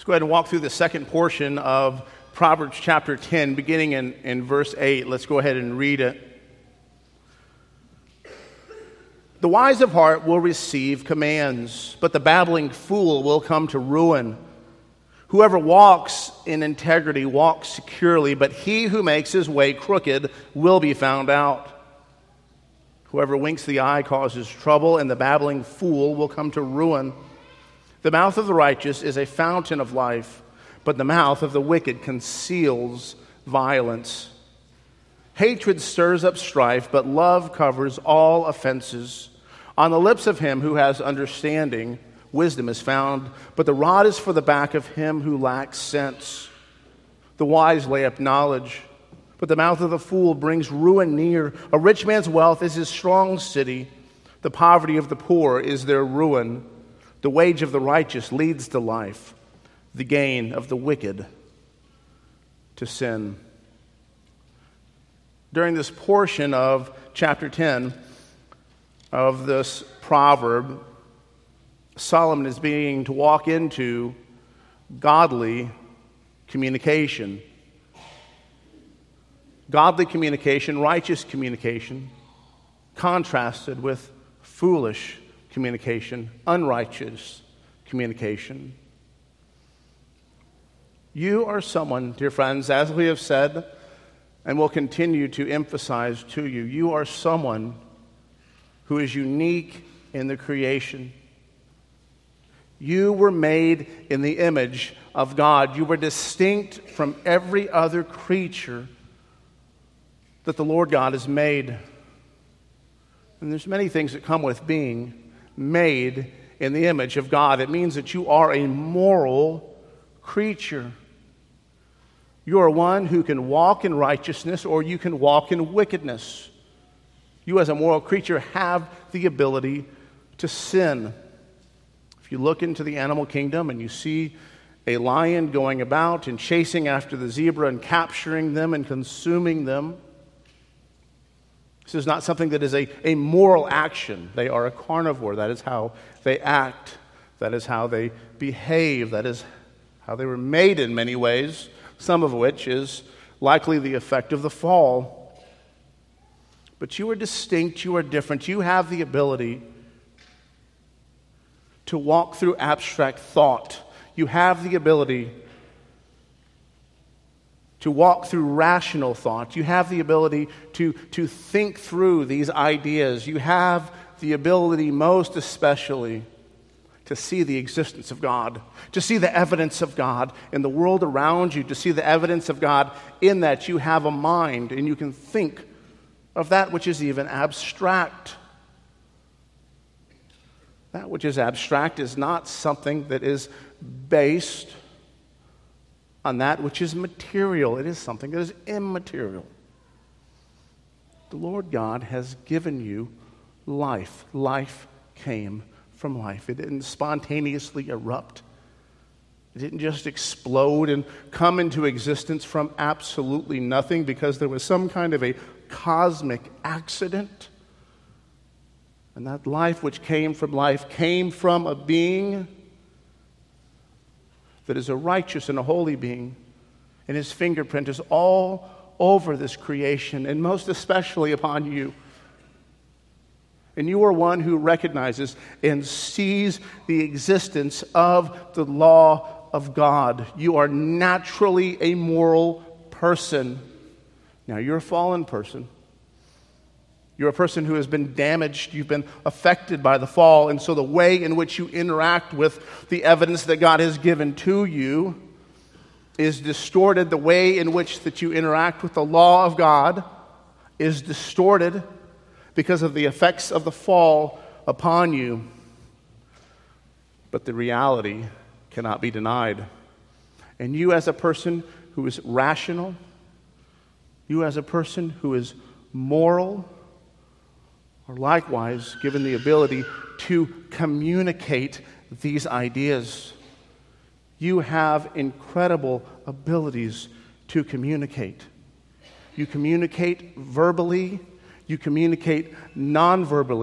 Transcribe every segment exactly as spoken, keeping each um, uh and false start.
go ahead and walk through the second portion of Proverbs chapter ten, beginning in, in verse eight. Let's go ahead and read it. The wise of heart will receive commands, but the babbling fool will come to ruin. Whoever walks in integrity walks securely, but he who makes his way crooked will be found out. Whoever winks the eye causes trouble, and the babbling fool will come to ruin. The mouth of the righteous is a fountain of life, but the mouth of the wicked conceals violence. Hatred stirs up strife, but love covers all offenses. On the lips of him who has understanding, wisdom is found, but the rod is for the back of him who lacks sense. The wise lay up knowledge, but the mouth of the fool brings ruin near. A rich man's wealth is his strong city. The poverty of the poor is their ruin. The wage of the righteous leads to life, the gain of the wicked to sin. During this portion of chapter ten of this proverb, Solomon is being to walk into godly communication. Godly communication, righteous communication, contrasted with foolish communication, unrighteous communication. You are someone, dear friends, as we have said, and will continue to emphasize to you, you are someone who is unique in the creation. You were made in the image of God. You were distinct from every other creature that the Lord God has made. And there's many things that come with being made in the image of God. It means that you are a moral creature. You are one who can walk in righteousness or you can walk in wickedness. You as a moral creature have the ability to sin. If you look into the animal kingdom and you see a lion going about and chasing after the zebra and capturing them and consuming them, this is not something that is a, a moral action. They are a carnivore. That is how they act. That is how they behave. That is how they were made in many ways, some of which is likely the effect of the fall. But you are distinct. You are different. You have the ability to walk through abstract thought. You have the ability to walk through rational thought. You have the ability to, to think through these ideas. You have the ability, most especially, to see the existence of God, to see the evidence of God in the world around you, to see the evidence of God in that you have a mind and you can think of that which is even abstract. That which is abstract is not something that is based on that which is material. It is something that is immaterial. The Lord God has given you life. Life came from life. It didn't spontaneously erupt. It didn't just explode and come into existence from absolutely nothing because there was some kind of a cosmic accident. And that life which came from life came from a being that is a righteous and a holy being. And his fingerprint is all over this creation, and most especially upon you. And you are one who recognizes and sees the existence of the law of God. You are naturally a moral person. Now, you're a fallen person. You're a person who has been damaged. You've been affected by the fall. And so the way in which you interact with the evidence that God has given to you is distorted. The way in which that you interact with the law of God is distorted because of the effects of the fall upon you. But the reality cannot be denied. And you as a person who is rational, you as a person who is moral, are likewise given the ability to communicate these ideas. You have incredible abilities to communicate. You communicate verbally, you communicate non-verbally,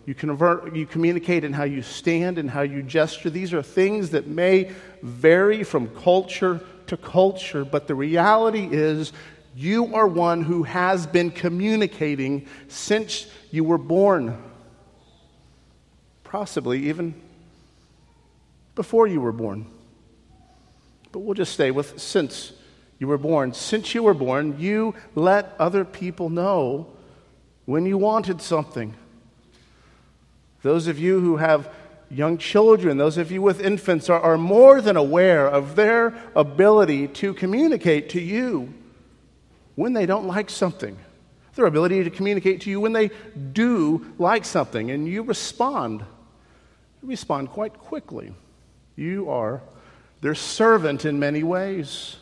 You convert, you communicate in how you stand and how you gesture. These are things that may vary from culture to culture, but the reality is you are one who has been communicating since you were born. Possibly even before you were born. But we'll just stay with since you were born. Since you were born, you let other people know when you wanted something. Those of you who have young children, those of you with infants are, are more than aware of their ability to communicate to you when they don't like something. Their ability to communicate to you when they do like something, and you respond. You respond quite quickly. You are their servant in many ways.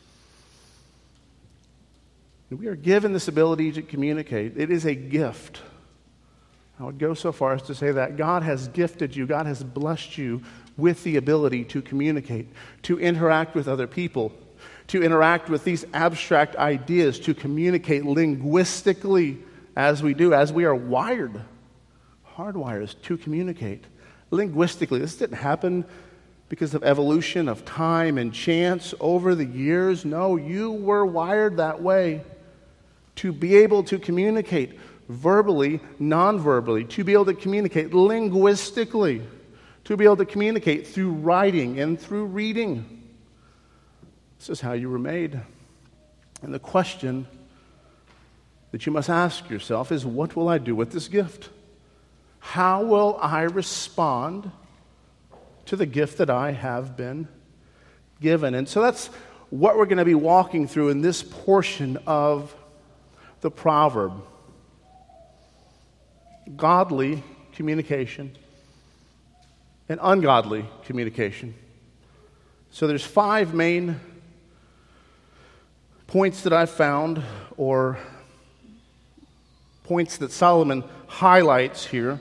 And we are given this ability to communicate. It is a gift. I would go so far as to say that God has gifted you, God has blessed you with the ability to communicate, to interact with other people, to interact with these abstract ideas, to communicate linguistically as we do, as we are wired, hardwired to communicate linguistically. This didn't happen because of evolution, of time and chance over the years. No, you were wired that way to be able to communicate verbally, non-verbally, to be able to communicate linguistically, to be able to communicate through writing and through reading. This is how you were made. And the question that you must ask yourself is, what will I do with this gift? How will I respond to the gift that I have been given? And so that's what we're going to be walking through in this portion of the proverb. Godly communication and ungodly communication. So there's five main points that I've found, or points that Solomon highlights here,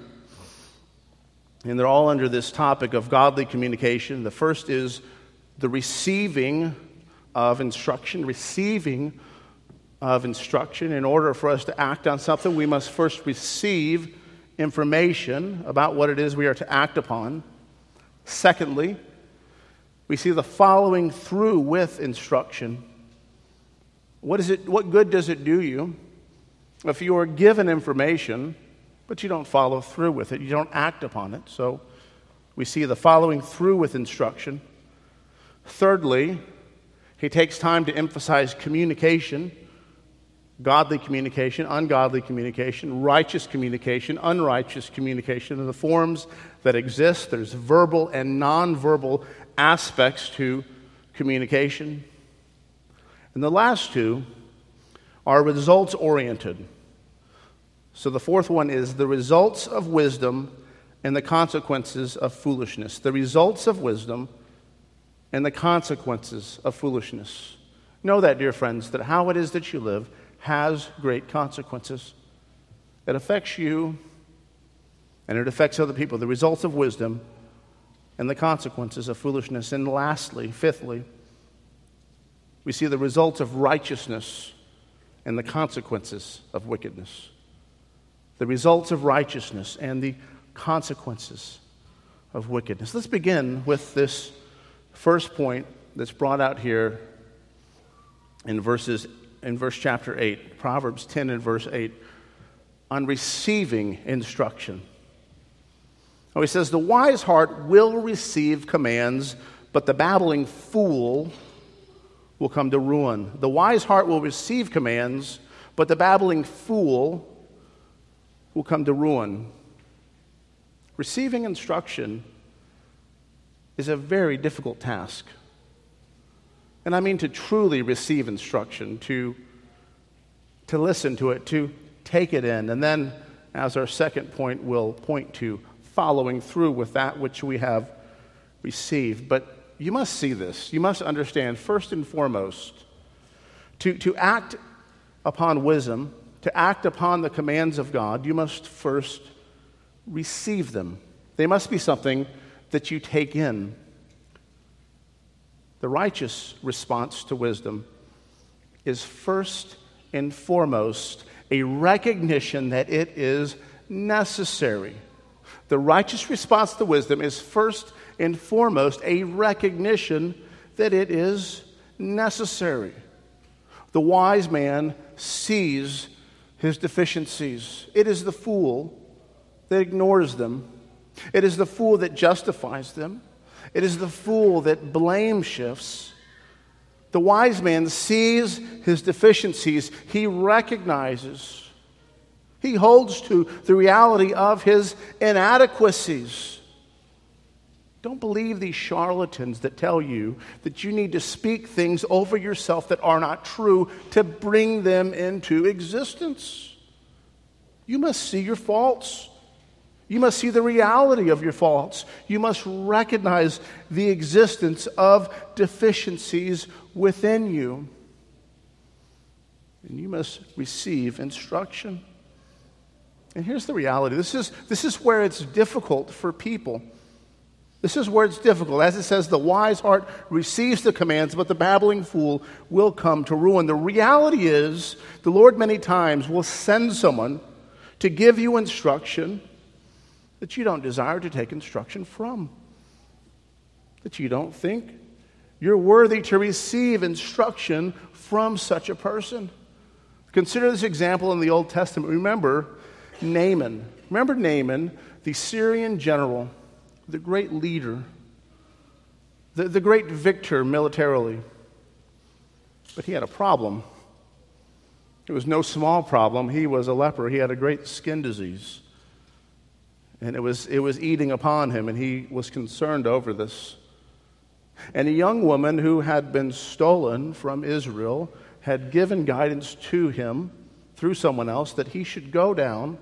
and they're all under this topic of godly communication. The first is the receiving of instruction, receiving of instruction. In order for us to act on something, we must first receive information about what it is we are to act upon. Secondly, we see the following through with instruction. What is it? What good does it do you if you are given information, but you don't follow through with it? You don't act upon it. So we see the following through with instruction. Thirdly, he takes time to emphasize communication. Godly communication, ungodly communication, righteous communication, unrighteous communication, and the forms that exist. There's verbal and nonverbal aspects to communication. And the last two are results-oriented. So the fourth one is the results of wisdom and the consequences of foolishness. The results of wisdom and the consequences of foolishness. Know that, dear friends, that how it is that you live has great consequences. It affects you, and it affects other people. The results of wisdom and the consequences of foolishness. And lastly, fifthly, we see the results of righteousness and the consequences of wickedness. The results of righteousness and the consequences of wickedness. Let's begin with this first point that's brought out here in verses in verse chapter eight, Proverbs ten and verse eight, on receiving instruction. Oh, he says, the wise heart will receive commands, but the babbling fool will come to ruin. The wise heart will receive commands, but the babbling fool will come to ruin. Receiving instruction is a very difficult task. And I mean to truly receive instruction, to, to listen to it, to take it in. And then, as our second point will point to, following through with that which we have received. But you must see this. You must understand, first and foremost, to, to act upon wisdom, to act upon the commands of God, you must first receive them. They must be something that you take in. The righteous response to wisdom is first and foremost a recognition that it is necessary. The righteous response to wisdom is first and foremost a recognition that it is necessary. The wise man sees his deficiencies. It is the fool that ignores them. It is the fool that justifies them. It is the fool that blame shifts. The wise man sees his deficiencies. He recognizes. He holds to the reality of his inadequacies. Don't believe these charlatans that tell you that you need to speak things over yourself that are not true to bring them into existence. You must see your faults. You must see the reality of your faults. You must recognize the existence of deficiencies within you. And you must receive instruction. And here's the reality. This is, this is where it's difficult for people. This is where it's difficult. As it says, the wise heart receives the commands, but the babbling fool will come to ruin. The reality is, the Lord many times will send someone to give you instruction that you don't desire to take instruction from, that you don't think you're worthy to receive instruction from such a person. Consider this example in the Old Testament. Remember Naaman. Remember Naaman, the Syrian general, the great leader, the, the great victor militarily. But he had a problem. It was no small problem. He was a leper. He had a great skin disease. And it was, it was eating upon him, and he was concerned over this. And a young woman who had been stolen from Israel had given guidance to him through someone else that he should go down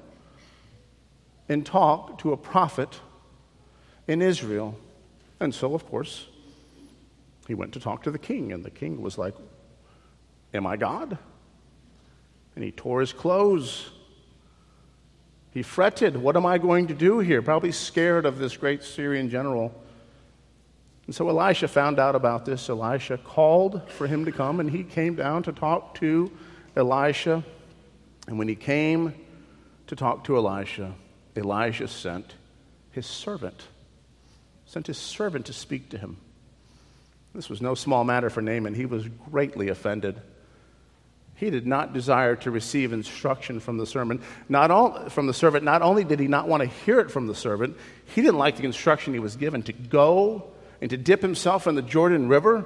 and talk to a prophet in Israel. And so, of course, he went to talk to the king, and the king was like, "Am I God?" And he tore his clothes. He fretted, "What am I going to do here?" Probably scared of this great Syrian general. And so Elisha found out about this. Elisha called for him to come, and he came down to talk to Elisha. And when he came to talk to Elisha, Elijah sent his servant, sent his servant to speak to him. This was no small matter for Naaman. He was greatly offended. He did not desire to receive instruction from the servant. Not all, from the servant. Not only did he not want to hear it from the servant, he didn't like the instruction he was given to go and to dip himself in the Jordan River,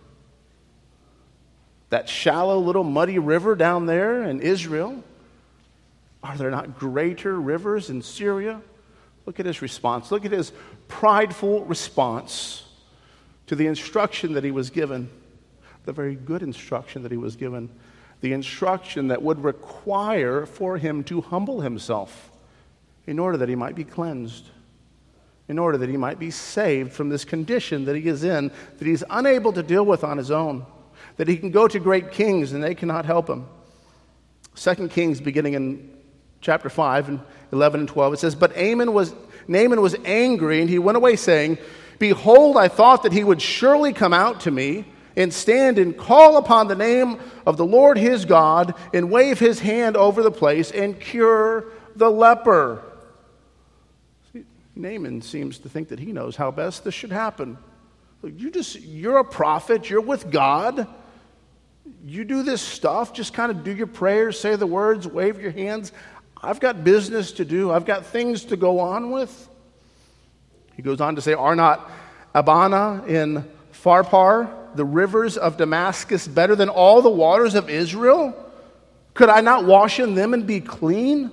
that shallow little muddy river down there in Israel. Are there not greater rivers in Syria? Look at his response. Look at his prideful response to the instruction that he was given, the very good instruction that he was given, the instruction that would require for him to humble himself in order that he might be cleansed, in order that he might be saved from this condition that he is in, that he's unable to deal with on his own, that he can go to great kings and they cannot help him. Second Kings, beginning in chapter five and eleven and twelve, it says, "But Naaman was, Naaman was angry, and he went away saying, 'Behold, I thought that he would surely come out to me and stand and call upon the name of the Lord his God and wave his hand over the place and cure the leper.'" See, Naaman seems to think that he knows how best this should happen. Look, you just, you're a prophet, you're with God. You do this stuff, just kind of do your prayers, say the words, wave your hands. I've got business to do. I've got things to go on with. He goes on to say, "Are not Abana and Pharpar, the rivers of Damascus, better than all the waters of Israel? Could I not wash in them and be clean?"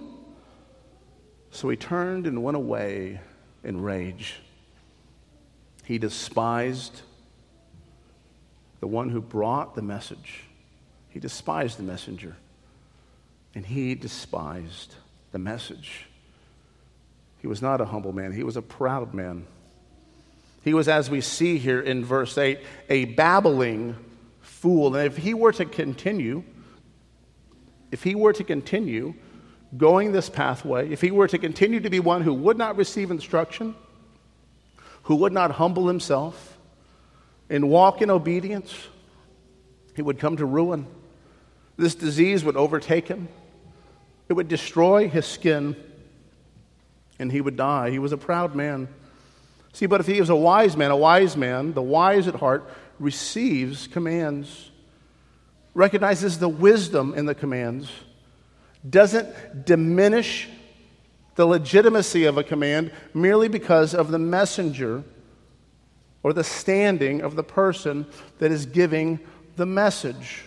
So he turned and went away in rage. He despised the one who brought the message. He despised the messenger. And he despised the message. He was not a humble man. He was a proud man. He was, as we see here in verse eight, a babbling fool. And if he were to continue, if he were to continue going this pathway, if he were to continue to be one who would not receive instruction, who would not humble himself and walk in obedience, he would come to ruin. This disease would overtake him. It would destroy his skin, and he would die. He was a proud man. See, but if he was a wise man, a wise man, the wise at heart, receives commands, recognizes the wisdom in the commands, doesn't diminish the legitimacy of a command merely because of the messenger or the standing of the person that is giving the message.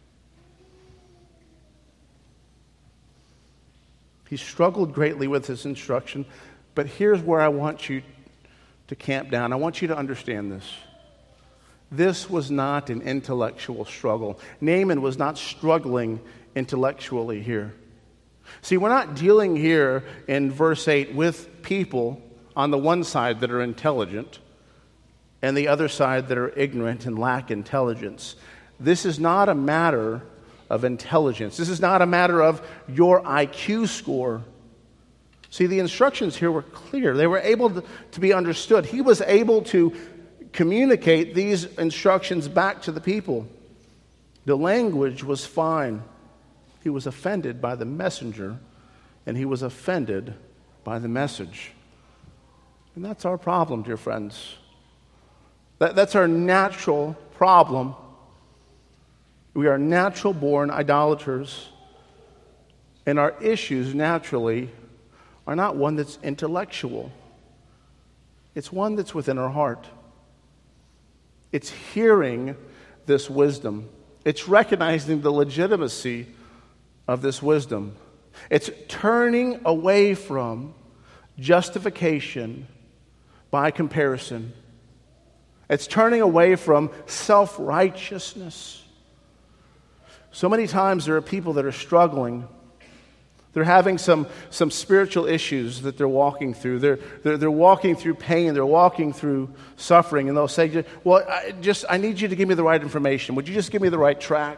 He struggled greatly with his instruction, but here's where I want you to camp down. I want you to understand this. This was not an intellectual struggle. Naaman was not struggling intellectually here. See, we're not dealing here in verse eight with people on the one side that are intelligent and the other side that are ignorant and lack intelligence. This is not a matter of intelligence. This is not a matter of your I Q score. See, the instructions here were clear. They were able to, to be understood. He was able to communicate these instructions back to the people. The language was fine. He was offended by the messenger, and he was offended by the message. And that's our problem, dear friends. That, that's our natural problem. We are natural-born idolaters, and our issues naturally are not one that's intellectual. It's one that's within our heart. It's hearing this wisdom. It's recognizing the legitimacy of this wisdom. It's turning away from justification by comparison. It's turning away from self-righteousness. So many times there are people that are struggling. They're having some, some spiritual issues that they're walking through. They're, they're, they're walking through pain. They're walking through suffering. And they'll say, well, I, just, I need you to give me the right information. Would you just give me the right track?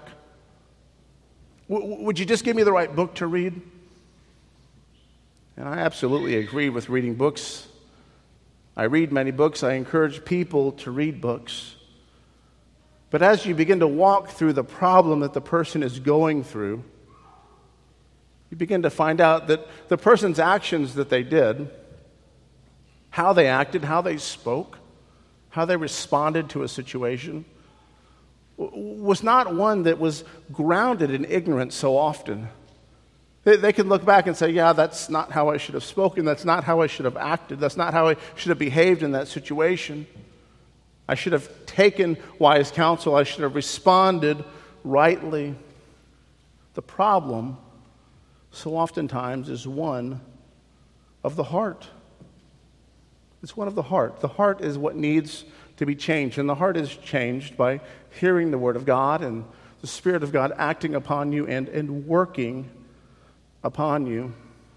W- would you just give me the right book to read? And I absolutely agree with reading books. I read many books. I encourage people to read books. But as you begin to walk through the problem that the person is going through, you begin to find out that the person's actions that they did, how they acted, how they spoke, how they responded to a situation, was not one that was grounded in ignorance so often. They, they can look back and say, yeah, that's not how I should have spoken. That's not how I should have acted. That's not how I should have behaved in that situation. I should have taken wise counsel. I should have responded rightly. The problem, so oftentimes, is one of the heart. It's one of the heart. The heart is what needs to be changed. And the heart is changed by hearing the Word of God and the Spirit of God acting upon you and, and working upon you.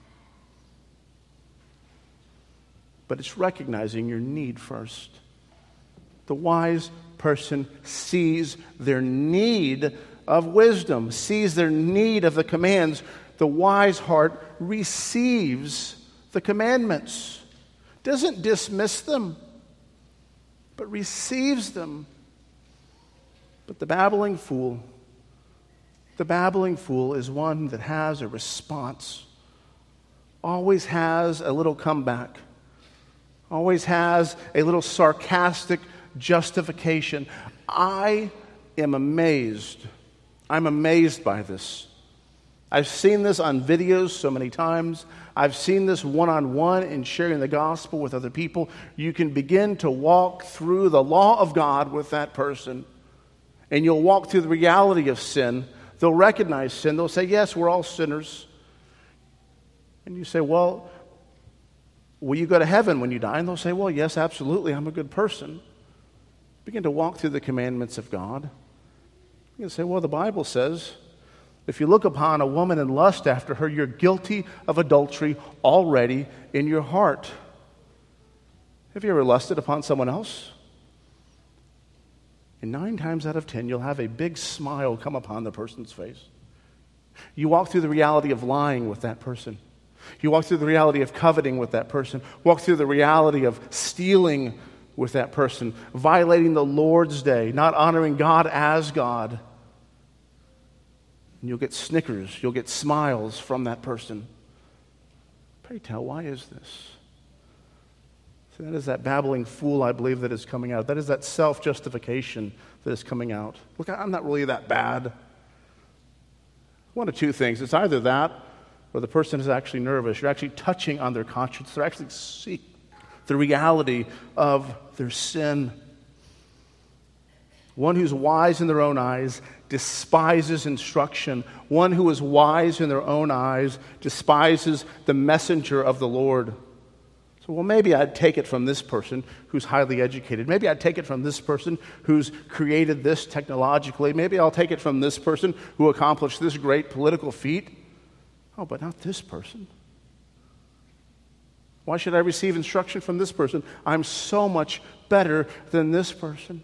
But it's recognizing your need first. The wise person sees their need of wisdom, sees their need of the commands. The wise heart receives the commandments, doesn't dismiss them, but receives them. But the babbling fool, the babbling fool is one that has a response, always has a little comeback, always has a little sarcastic justification. I am amazed. I'm amazed by this. I've seen this on videos so many times. I've seen this one-on-one in sharing the gospel with other people. You can begin to walk through the law of God with that person, and you'll walk through the reality of sin. They'll recognize sin. They'll say, yes, we're all sinners. And you say, well, will you go to heaven when you die? And they'll say, well, yes, absolutely, I'm a good person. Begin to walk through the commandments of God. You can say, well, the Bible says, if you look upon a woman and lust after her, you're guilty of adultery already in your heart. Have you ever lusted upon someone else? And nine times out of ten, you'll have a big smile come upon the person's face. You walk through the reality of lying with that person. You walk through the reality of coveting with that person. Walk through the reality of stealing with that person, violating the Lord's day, not honoring God as God. And you'll get snickers, you'll get smiles from that person. Pray tell, why is this? So that is that babbling fool, I believe, that is coming out. That is that self-justification that is coming out. Look, I'm not really that bad. One of two things. It's either that or the person is actually nervous. You're actually touching on their conscience. They're actually seeing the reality of their sin. One who's wise in their own eyes despises instruction. One who is wise in their own eyes despises the messenger of the Lord. So, well, maybe I'd take it from this person who's highly educated. Maybe I'd take it from this person who's created this technologically. Maybe I'll take it from this person who accomplished this great political feat. Oh, but not this person. Why should I receive instruction from this person? I'm so much better than this person.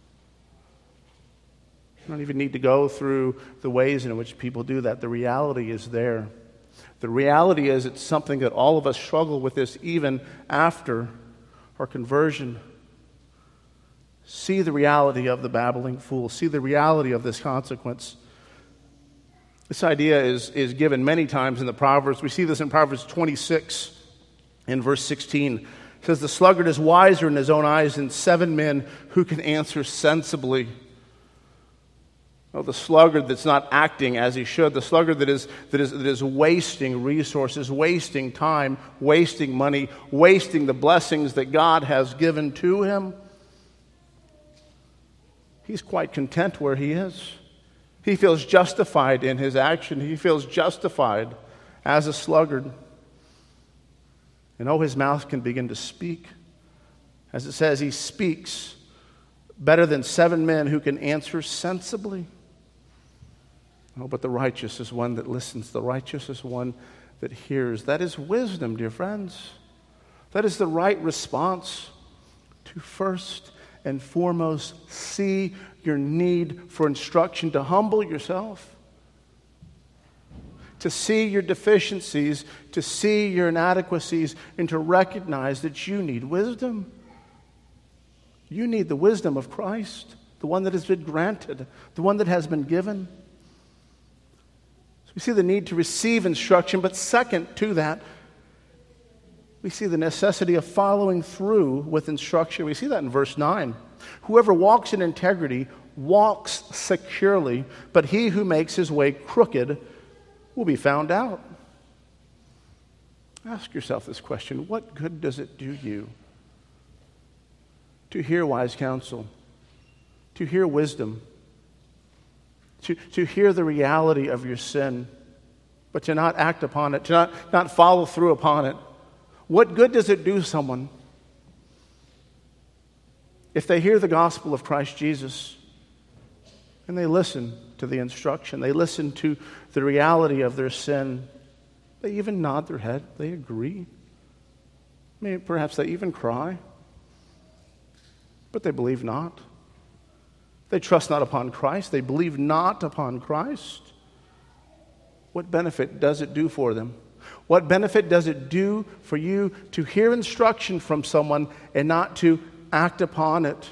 I don't even need to go through the ways in which people do that. The reality is there. The reality is it's something that all of us struggle with this even after our conversion. See the reality of the babbling fool. See the reality of this consequence. This idea is, is given many times in the Proverbs. We see this in Proverbs twenty-six in verse sixteen. It says, the sluggard is wiser in his own eyes than seven men who can answer sensibly. Oh, the sluggard that's not acting as he should, the sluggard that is, that is, that is wasting resources, wasting time, wasting money, wasting the blessings that God has given to him. He's quite content where he is. He feels justified in his action. He feels justified as a sluggard. And oh, his mouth can begin to speak. As it says, he speaks better than seven men who can answer sensibly. Oh, but the righteous is one that listens. The righteous is one that hears. That is wisdom, dear friends. That is the right response to first and foremost see your need for instruction, to humble yourself, to see your deficiencies, to see your inadequacies, and to recognize that you need wisdom. You need the wisdom of Christ, the one that has been granted, the one that has been given. So we see the need to receive instruction, but second to that, we see the necessity of following through with instruction. We see that in verse nine. Whoever walks in integrity walks securely, but he who makes his way crooked will be found out. Ask yourself this question: what good does it do you to hear wise counsel, to hear wisdom, to, to hear the reality of your sin, but to not act upon it, to not, not follow through upon it? What good does it do someone if they hear the gospel of Christ Jesus and they listen to the instruction, they listen to the reality of their sin, they even nod their head, they agree, maybe perhaps they even cry, but they believe not. They trust not upon Christ, they believe not upon Christ. What benefit does it do for them? What benefit does it do for you to hear instruction from someone and not to act upon it?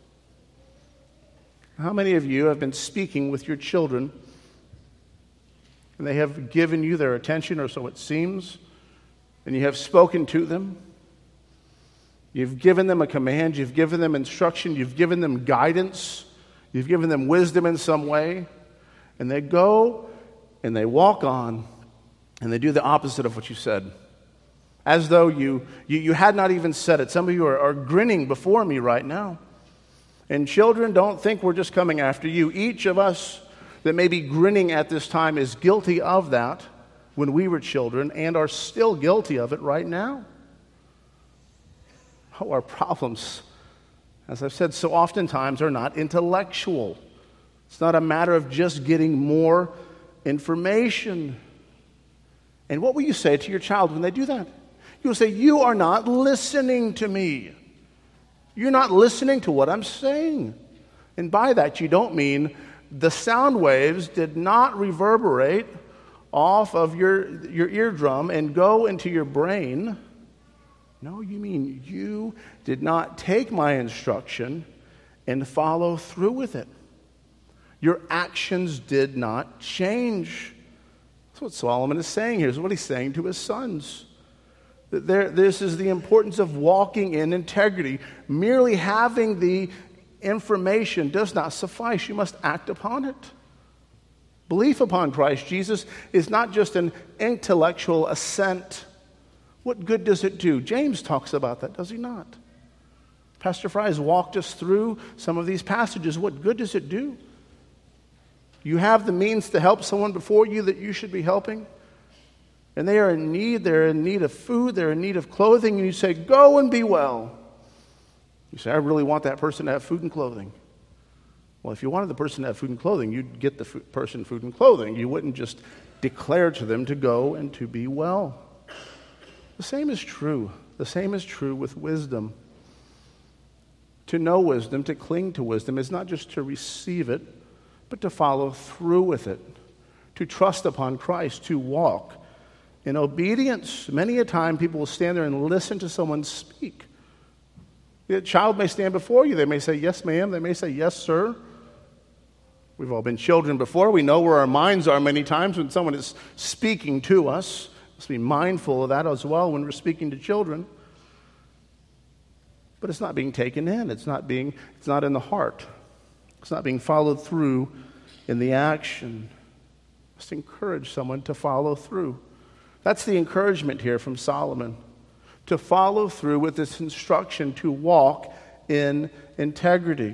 How many of you have been speaking with your children and they have given you their attention, or so it seems, and you have spoken to them? You've given them a command, you've given them instruction, you've given them guidance, you've given them wisdom in some way, and they go and they walk on and they do the opposite of what you said, as though you, you, you had not even said it. Some of you are, are grinning before me right now. And children, don't think we're just coming after you. Each of us that may be grinning at this time is guilty of that when we were children and are still guilty of it right now. Oh, our problems, as I've said so oftentimes, are not intellectual. It's not a matter of just getting more information. And what will you say to your child when they do that? You'll say, you are not listening to me. You're not listening to what I'm saying. And by that, you don't mean the sound waves did not reverberate off of your, your eardrum and go into your brain. No, you mean you did not take my instruction and follow through with it. Your actions did not change. That's what Solomon is saying here. Is what he's saying to his sons. There, this is the importance of walking in integrity. Merely having the information does not suffice. You must act upon it. Belief upon Christ Jesus is not just an intellectual assent. What good does it do? James talks about that, does he not? Pastor Fry has walked us through some of these passages. What good does it do? You have the means to help someone before you that you should be helping, and they are in need. They're in need of food. They're in need of clothing. And you say, go and be well. You say, I really want that person to have food and clothing. Well, if you wanted the person to have food and clothing, you'd get the f- person food and clothing. You wouldn't just declare to them to go and to be well. The same is true. The same is true with wisdom. To know wisdom, to cling to wisdom, is not just to receive it, but to follow through with it, to trust upon Christ, to walk in obedience. Many a time people will stand there and listen to someone speak. A child may stand before you. They may say, yes, ma'am. They may say, yes, sir. We've all been children before. We know where our minds are many times when someone is speaking to us. Let's be mindful of that as well when we're speaking to children. But it's not being taken in. It's not being, it's not in the heart. It's not being followed through in the action. Just encourage someone to follow through. That's the encouragement here from Solomon. To follow through with this instruction to walk in integrity.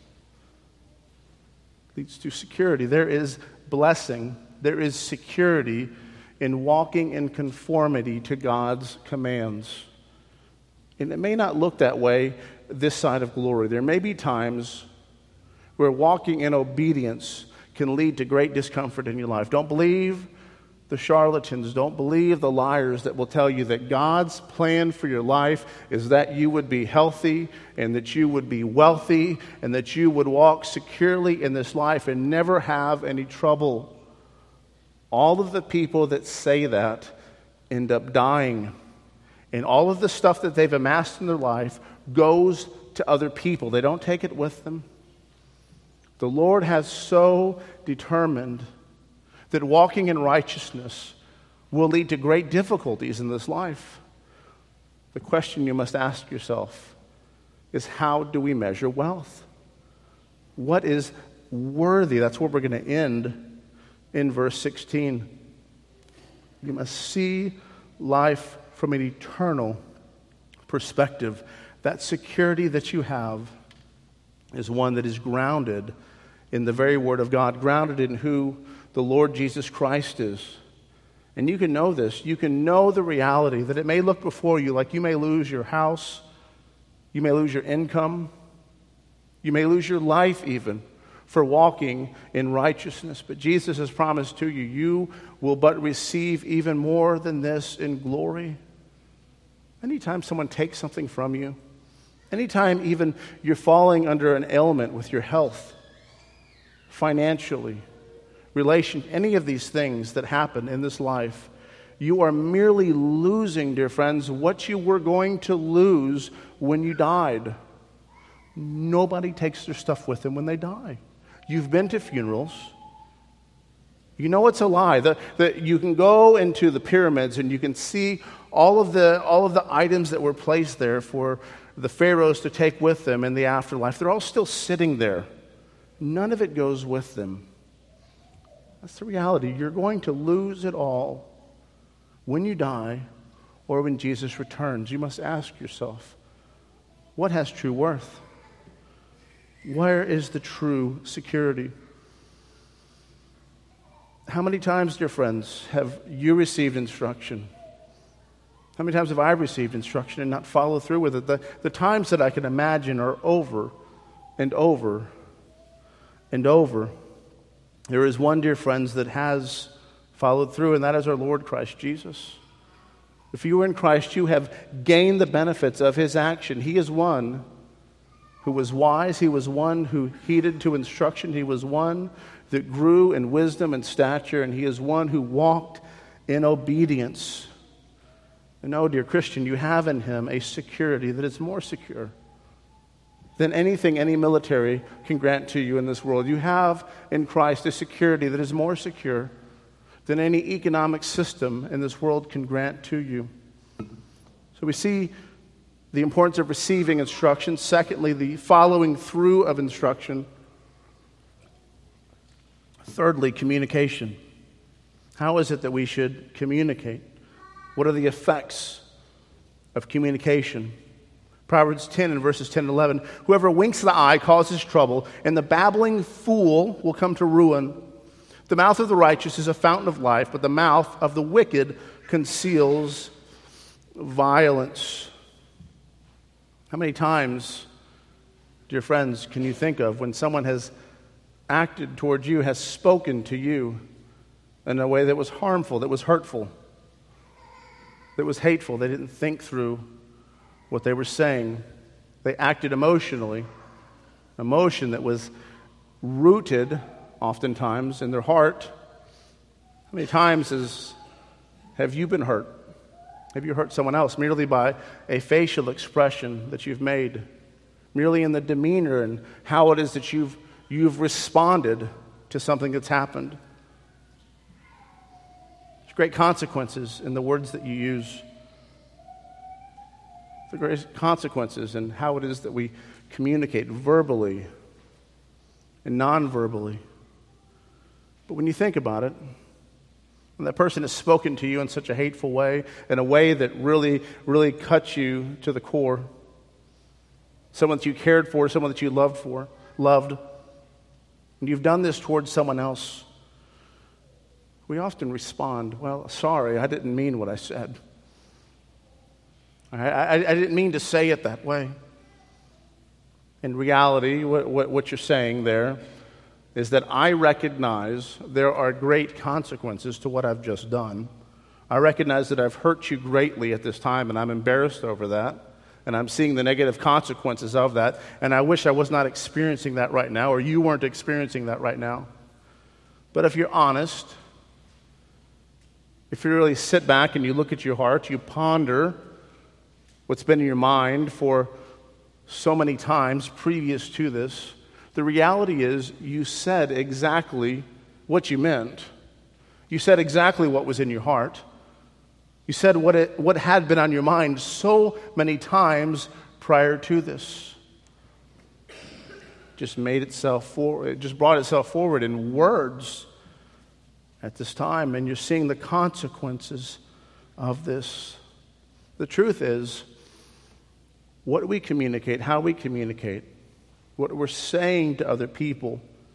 Leads to security. There is blessing. There is security in walking in conformity to God's commands. And it may not look that way this side of glory. There may be times where walking in obedience can lead to great discomfort in your life. Don't believe the charlatans. Don't believe the liars that will tell you that God's plan for your life is that you would be healthy and that you would be wealthy and that you would walk securely in this life and never have any trouble. All of the people that say that end up dying. And all of the stuff that they've amassed in their life goes to other people. They don't take it with them. The Lord has so determined that walking in righteousness will lead to great difficulties in this life. The question you must ask yourself is, how do we measure wealth? What is worthy? That's where we're going to end in verse sixteen. You must see life from an eternal perspective. That security that you have is one that is grounded in the very Word of God, grounded in who the Lord Jesus Christ is. And you can know this. You can know the reality that it may look before you like you may lose your house, you may lose your income, you may lose your life even for walking in righteousness. But Jesus has promised to you, you will but receive even more than this in glory. Anytime someone takes something from you, anytime even you're falling under an ailment with your health, financially, relation, any of these things that happen in this life, you are merely losing, dear friends, what you were going to lose when you died. Nobody takes their stuff with them when they die. You've been to funerals. You know it's a lie. The, the, you can go into the pyramids and you can see all of the all of the items that were placed there for the pharaohs to take with them in the afterlife. They're all still sitting there. None of it goes with them. That's the reality. You're going to lose it all when you die or when Jesus returns. You must ask yourself, what has true worth? Where is the true security? How many times, dear friends, have you received instruction? How many times have I received instruction and not followed through with it? The, the times that I can imagine are over and over and over. There is one, dear friends, that has followed through, and that is our Lord Christ Jesus. If you are in Christ, you have gained the benefits of His action. He is one who was wise. He was one who heeded to instruction. He was one that grew in wisdom and stature, and He is one who walked in obedience. And oh, dear Christian, you have in Him a security that is more secure than anything any military can grant to you in this world. You have in Christ a security that is more secure than any economic system in this world can grant to you. So we see the importance of receiving instruction. Secondly, the following through of instruction. Thirdly, communication. How is it that we should communicate? What are the effects of communication? Proverbs ten and verses ten and eleven. Whoever winks the eye causes trouble, and the babbling fool will come to ruin. The mouth of the righteous is a fountain of life, but the mouth of the wicked conceals violence. How many times, dear friends, can you think of when someone has acted towards you, has spoken to you in a way that was harmful, that was hurtful, that was hateful? They didn't think through what they were saying. They acted emotionally, emotion that was rooted oftentimes in their heart. How many times is, have you been hurt? Have you hurt someone else merely by a facial expression that you've made, merely in the demeanor and how it is that you've you've responded to something that's happened? There's great consequences in the words that you use. The great consequences in how it is that we communicate verbally and non-verbally. But when you think about it, when that person has spoken to you in such a hateful way, in a way that really, really cuts you to the core, someone that you cared for, someone that you loved for, loved, and you've done this towards someone else, we often respond, well, sorry, I didn't mean what I said. I, I, I didn't mean to say it that way. In reality, what, what, what you're saying there is that I recognize there are great consequences to what I've just done. I recognize that I've hurt you greatly at this time, and I'm embarrassed over that, and I'm seeing the negative consequences of that, and I wish I was not experiencing that right now, or you weren't experiencing that right now. But if you're honest, if you really sit back and you look at your heart, you ponder what's been in your mind for so many times previous to this, the reality is you said exactly what you meant. You said exactly what was in your heart. You said what it, what had been on your mind so many times prior to this. Just made itself forward, it just brought itself forward in words at this time, and you're seeing the consequences of this. The truth is, what we communicate, how we communicate, what we're saying to other people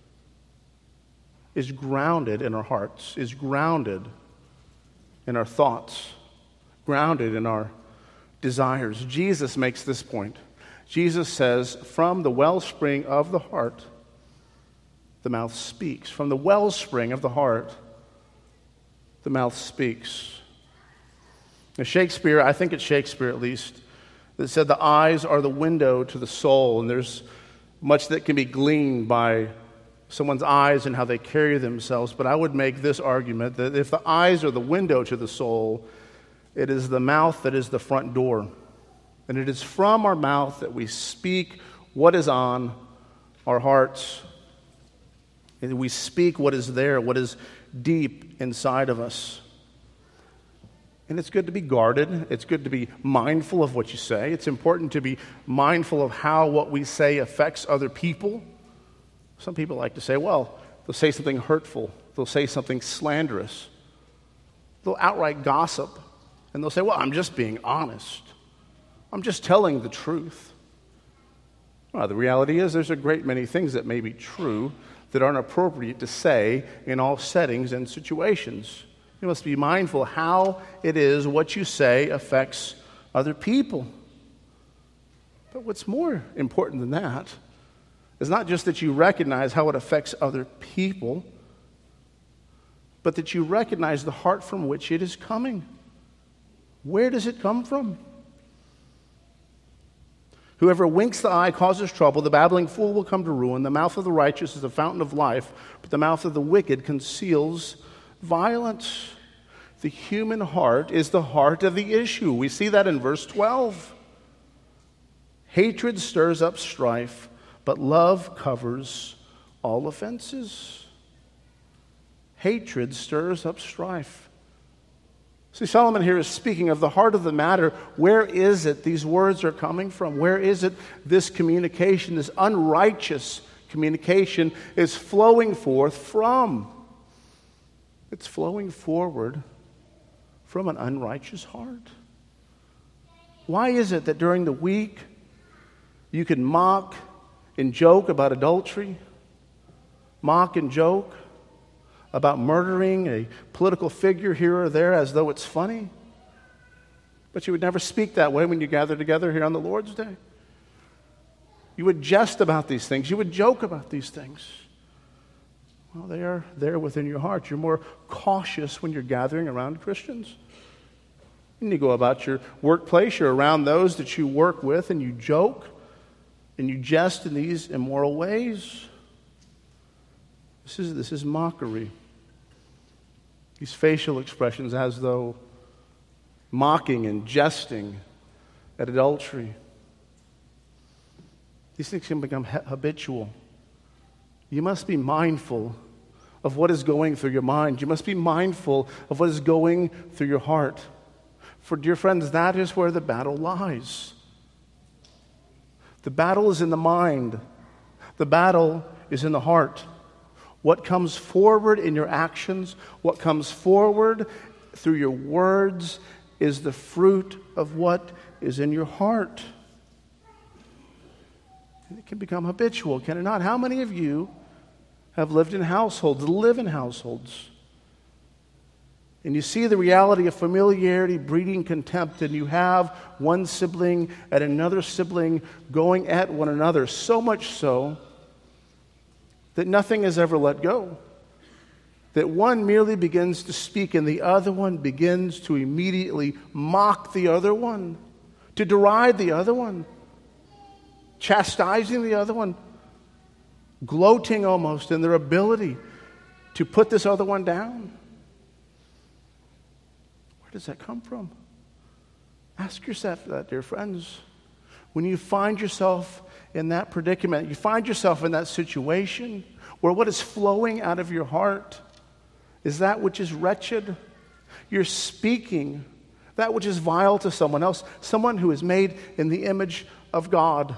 is grounded in our hearts, is grounded in our thoughts, grounded in our desires. Jesus makes this point. Jesus says, from the wellspring of the heart, the mouth speaks. From the wellspring of the heart, the mouth speaks. Now, Shakespeare, I think it's Shakespeare at least, that said the eyes are the window to the soul, and there's much that can be gleaned by someone's eyes and how they carry themselves. But I would make this argument that if the eyes are the window to the soul, it is the mouth that is the front door. And it is from our mouth that we speak what is on our hearts. And we speak what is there, what is deep inside of us. And it's good to be guarded. It's good to be mindful of what you say. It's important to be mindful of how what we say affects other people. Some people like to say, well, they'll say something hurtful. They'll say something slanderous. They'll outright gossip. And they'll say, well, I'm just being honest. I'm just telling the truth. Well, the reality is there's a great many things that may be true that aren't appropriate to say in all settings and situations. You must be mindful how it is what you say affects other people. But what's more important than that is not just that you recognize how it affects other people, but that you recognize the heart from which it is coming. Where does it come from? Whoever winks the eye causes trouble. The babbling fool will come to ruin. The mouth of the righteous is a fountain of life, but the mouth of the wicked conceals violence. The human heart is the heart of the issue. We see that in verse twelve. Hatred stirs up strife, but love covers all offenses. Hatred stirs up strife. See, Solomon here is speaking of the heart of the matter. Where is it these words are coming from? Where is it this communication, this unrighteous communication is flowing forth from? It's flowing forward from an unrighteous heart. Why is it that during the week you can mock and joke about adultery, mock and joke about murdering a political figure here or there as though it's funny, but you would never speak that way when you gather together here on the Lord's Day? You would jest about these things. You would joke about these things. Well, they are there within your heart. You're more cautious when you're gathering around Christians. And you go about your workplace, you're around those that you work with, and you joke and you jest in these immoral ways. This is, this is mockery. These facial expressions as though mocking and jesting at adultery. These things can become habitual. You must be mindful of what is going through your mind. You must be mindful of what is going through your heart. For, dear friends, that is where the battle lies. The battle is in the mind. The battle is in the heart. What comes forward in your actions, what comes forward through your words, is the fruit of what is in your heart. And it can become habitual, can it not? How many of you have lived in households, live in households, and you see the reality of familiarity breeding contempt, and you have one sibling and another sibling going at one another, so much so that nothing is ever let go. That one merely begins to speak and the other one begins to immediately mock the other one, to deride the other one, chastising the other one, gloating almost in their ability to put this other one down. Where does that come from? Ask yourself that, dear friends. When you find yourself in that predicament, you find yourself in that situation where what is flowing out of your heart is that which is wretched. You're speaking that which is vile to someone else, someone who is made in the image of God.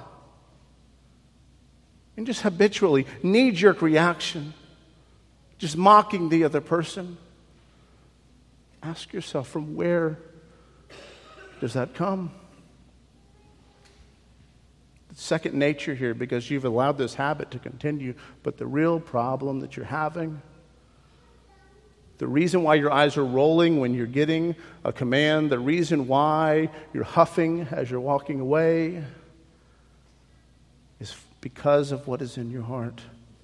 And just habitually, knee-jerk reaction, just mocking the other person. Ask yourself, from where does that come? Second nature here, because you've allowed this habit to continue. But the real problem that you're having, the reason why your eyes are rolling when you're getting a command, the reason why you're huffing as you're walking away, is because of what is in your heart.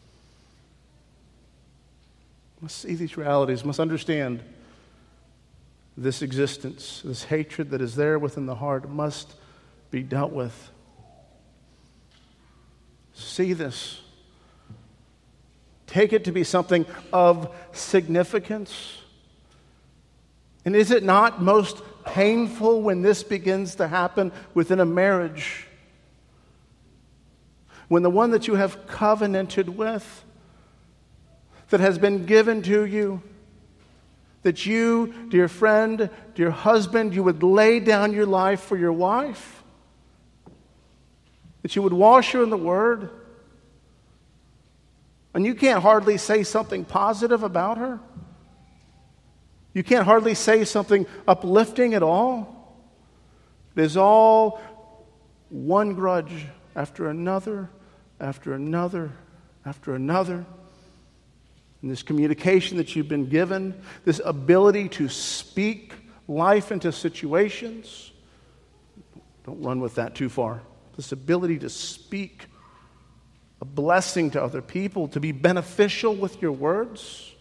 You must see these realities, must understand this existence, this hatred that is there within the heart must be dealt with. See this. Take it to be something of significance. And is it not most painful when this begins to happen within a marriage? When the one that you have covenanted with, that has been given to you, that you, dear friend, dear husband, you would lay down your life for your wife, that you would wash her in the Word, and you can't hardly say something positive about her. You can't hardly say something uplifting at all. It is all one grudge after another, after another, after another. And this communication that you've been given, this ability to speak life into situations, don't run with that too far. This ability to speak a blessing to other people, to be beneficial with your words,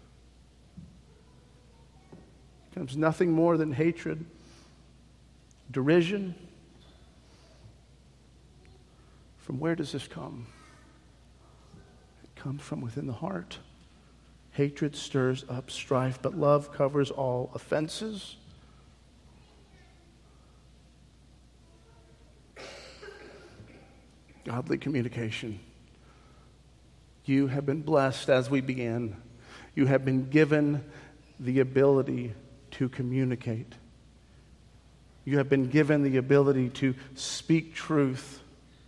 becomes nothing more than hatred, derision. From where does this come? It comes from within the heart. Hatred stirs up strife, but love covers all offenses. Godly communication. You have been blessed as we began. You have been given the ability to communicate. You have been given the ability to speak truth.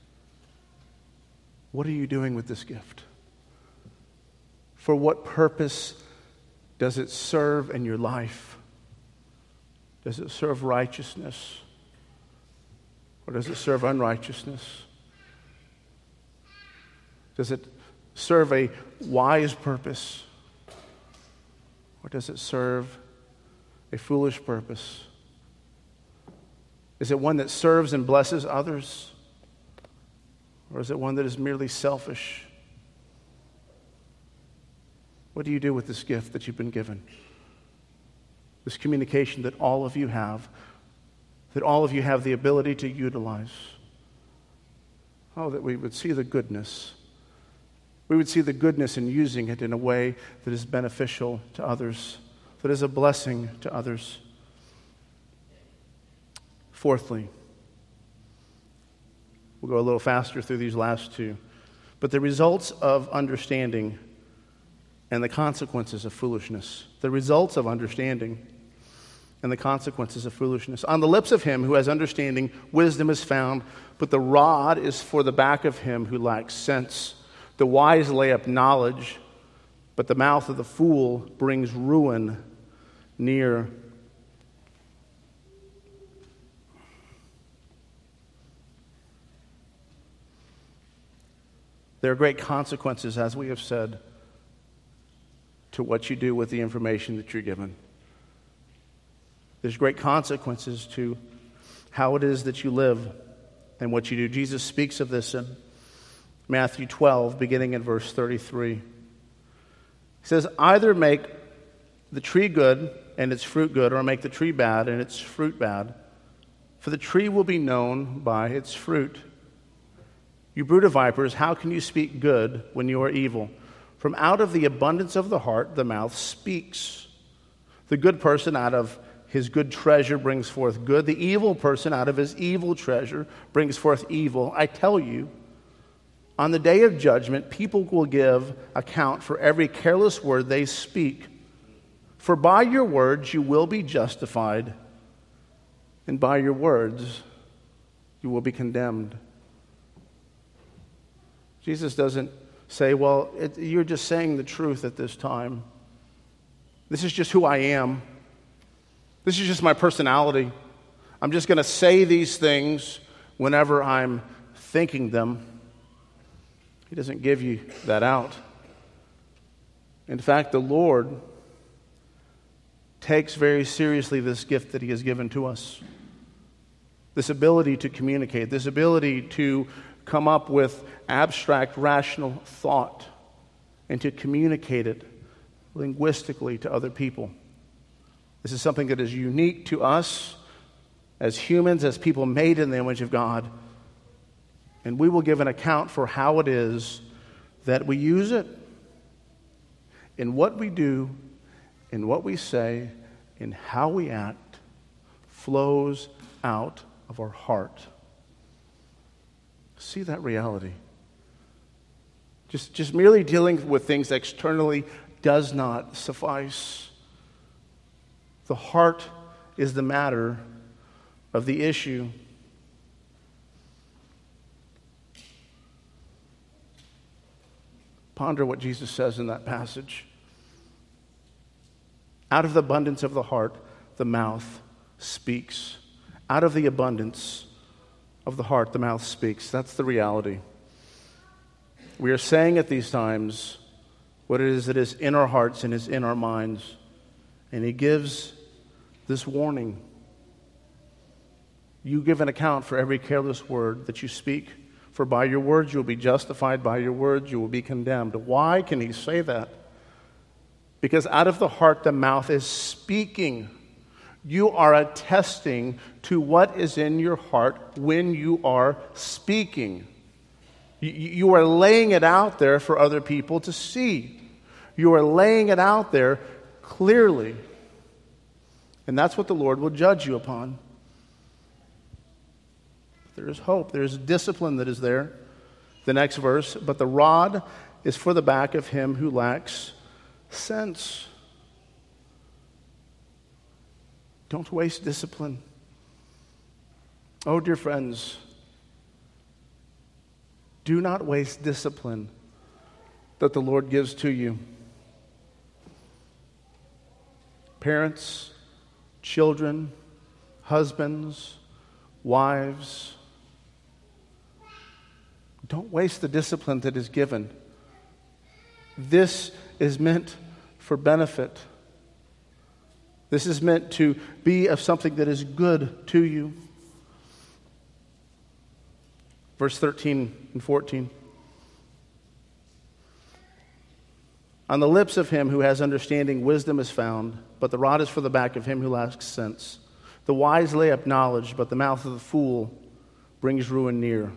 What are you doing with this gift? For what purpose does it serve in your life? Does it serve righteousness? Or does it serve unrighteousness? Does it serve a wise purpose? Or does it serve a foolish purpose? Is it one that serves and blesses others? Or is it one that is merely selfish? What do you do with this gift that you've been given? This communication that all of you have, that all of you have the ability to utilize. Oh, that we would see the goodness. We would see the goodness in using it in a way that is beneficial to others, that is a blessing to others. Fourthly, we'll go a little faster through these last two, but the results of understanding and the consequences of foolishness. The results of understanding and the consequences of foolishness. On the lips of him who has understanding, wisdom is found, but the rod is for the back of him who lacks sense. The wise lay up knowledge, but the mouth of the fool brings ruin near. There are great consequences, as we have said, to what you do with the information that you're given. There's great consequences to how it is that you live and what you do. Jesus speaks of this in Matthew twelve, beginning in verse thirty-three. He says, either make the tree good and its fruit good, or make the tree bad and its fruit bad. For the tree will be known by its fruit. You brood of vipers, how can you speak good when you are evil? From out of the abundance of the heart, the mouth speaks. The good person out of his good treasure brings forth good. The evil person out of his evil treasure brings forth evil. I tell you, on the day of judgment, people will give account for every careless word they speak. For by your words you will be justified, and by your words you will be condemned. Jesus doesn't say, well, it, you're just saying the truth at this time. This is just who I am. This is just my personality. I'm just going to say these things whenever I'm thinking them. He doesn't give you that out. In fact, the Lord takes very seriously this gift that he has given to us. This ability to communicate, this ability to come up with abstract, rational thought and to communicate it linguistically to other people. This is something that is unique to us as humans, as people made in the image of God. And we will give an account for how it is that we use it, in what we do, in what we say, in how we act, flows out of our heart. See that reality. Just, just merely dealing with things externally does not suffice. The heart is the matter of the issue. Ponder what Jesus says in that passage. Out of the abundance of the heart, the mouth speaks. Out of the abundance of the heart, the mouth speaks. That's the reality. We are saying at these times what it is that is in our hearts and is in our minds. And he gives this warning. You give an account for every careless word that you speak. For by your words you will be justified, by your words you will be condemned. Why can he say that? Because out of the heart the mouth is speaking. You are attesting to what is in your heart when you are speaking. You are laying it out there for other people to see. You are laying it out there clearly. And that's what the Lord will judge you upon. There is hope. There is discipline that is there. The next verse, but the rod is for the back of him who lacks sense. Don't waste discipline. Oh, dear friends, do not waste discipline that the Lord gives to you. Parents, children, husbands, wives, don't waste the discipline that is given. This is meant for benefit. This is meant to be of something that is good to you. Verse thirteen and fourteen. On the lips of him who has understanding, wisdom is found, but the rod is for the back of him who lacks sense. The wise lay up knowledge, but the mouth of the fool brings ruin near.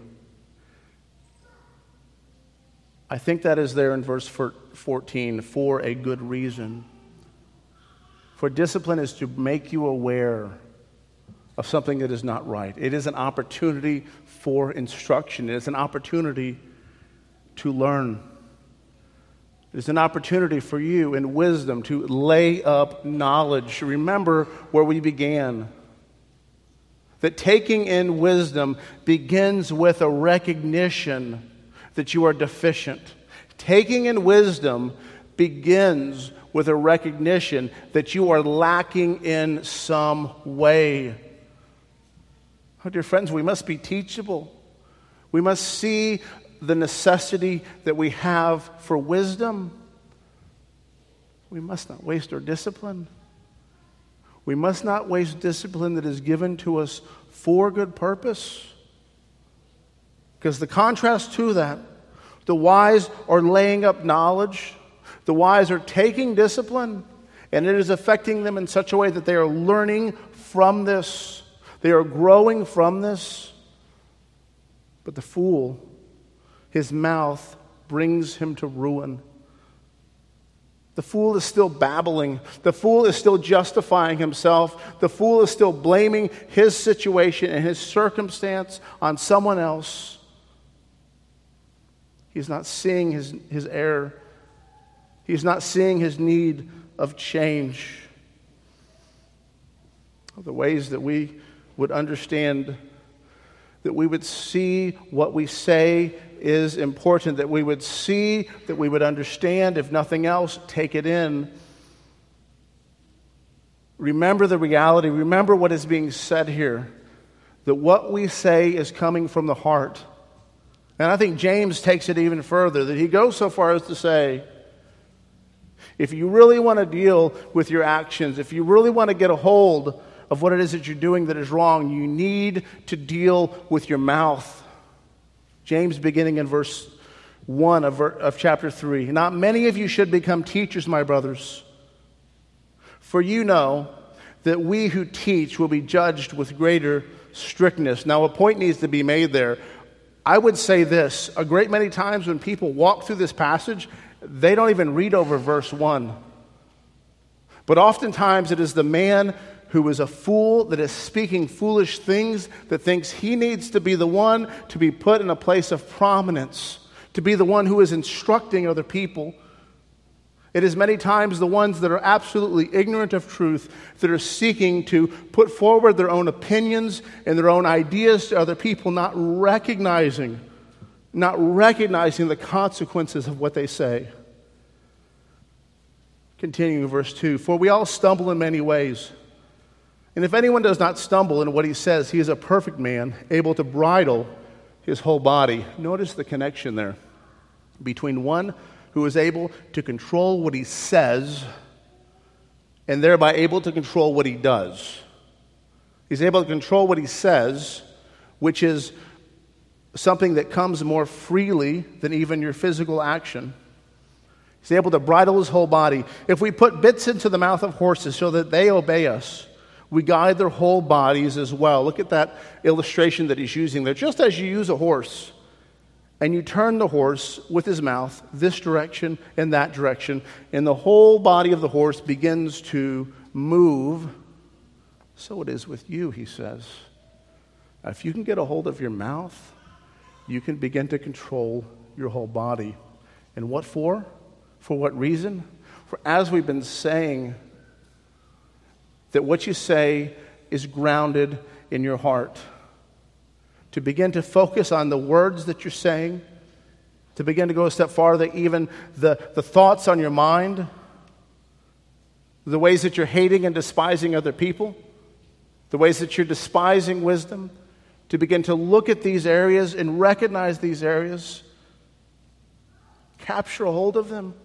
I think that is there in verse fourteen for a good reason. For discipline is to make you aware of something that is not right. It is an opportunity for instruction. It is an opportunity to learn. It is an opportunity for you in wisdom to lay up knowledge. Remember where we began. That taking in wisdom begins with a recognition that you are deficient. Taking in wisdom begins with a recognition that you are lacking in some way. Oh, dear friends, we must be teachable. We must see the necessity that we have for wisdom. We must not waste our discipline. We must not waste discipline that is given to us for good purpose. Because the contrast to that, the wise are laying up knowledge. The wise are taking discipline, and it is affecting them in such a way that they are learning from this. They are growing from this. But the fool, his mouth brings him to ruin. The fool is still babbling. The fool is still justifying himself. The fool is still blaming his situation and his circumstance on someone else. He's not seeing his, his error. He's not seeing his need of change. The ways that we would understand, that we would see what we say is important, that we would see, that we would understand, if nothing else, take it in. Remember the reality, remember what is being said here, that what we say is coming from the heart. And I think James takes it even further, that he goes so far as to say, if you really want to deal with your actions, if you really want to get a hold of what it is that you're doing that is wrong, you need to deal with your mouth. James, beginning in verse one of, of chapter three. Not many of you should become teachers, my brothers, for you know that we who teach will be judged with greater strictness. Now, a point needs to be made there. I would say this, a great many times when people walk through this passage, they don't even read over verse one. But oftentimes it is the man who is a fool, that is speaking foolish things, that thinks he needs to be the one to be put in a place of prominence, to be the one who is instructing other people. It is many times the ones that are absolutely ignorant of truth that are seeking to put forward their own opinions and their own ideas to other people, not recognizing, not recognizing the consequences of what they say. Continuing verse two, for we all stumble in many ways. And if anyone does not stumble in what he says, he is a perfect man, able to bridle his whole body. Notice the connection there between one who is able to control what he says and thereby able to control what he does. He's able to control what he says, which is something that comes more freely than even your physical action. He's able to bridle his whole body. If we put bits into the mouth of horses so that they obey us, we guide their whole bodies as well. Look at that illustration that he's using there. Just as you use a horse and you turn the horse with his mouth this direction and that direction, and the whole body of the horse begins to move, so it is with you, he says. Now, if you can get a hold of your mouth, you can begin to control your whole body. And what for? For what reason? For as we've been saying, that what you say is grounded in your heart. To begin to focus on the words that you're saying, to begin to go a step farther, even the, the thoughts on your mind, the ways that you're hating and despising other people, the ways that you're despising wisdom, to begin to look at these areas and recognize these areas, capture a hold of them.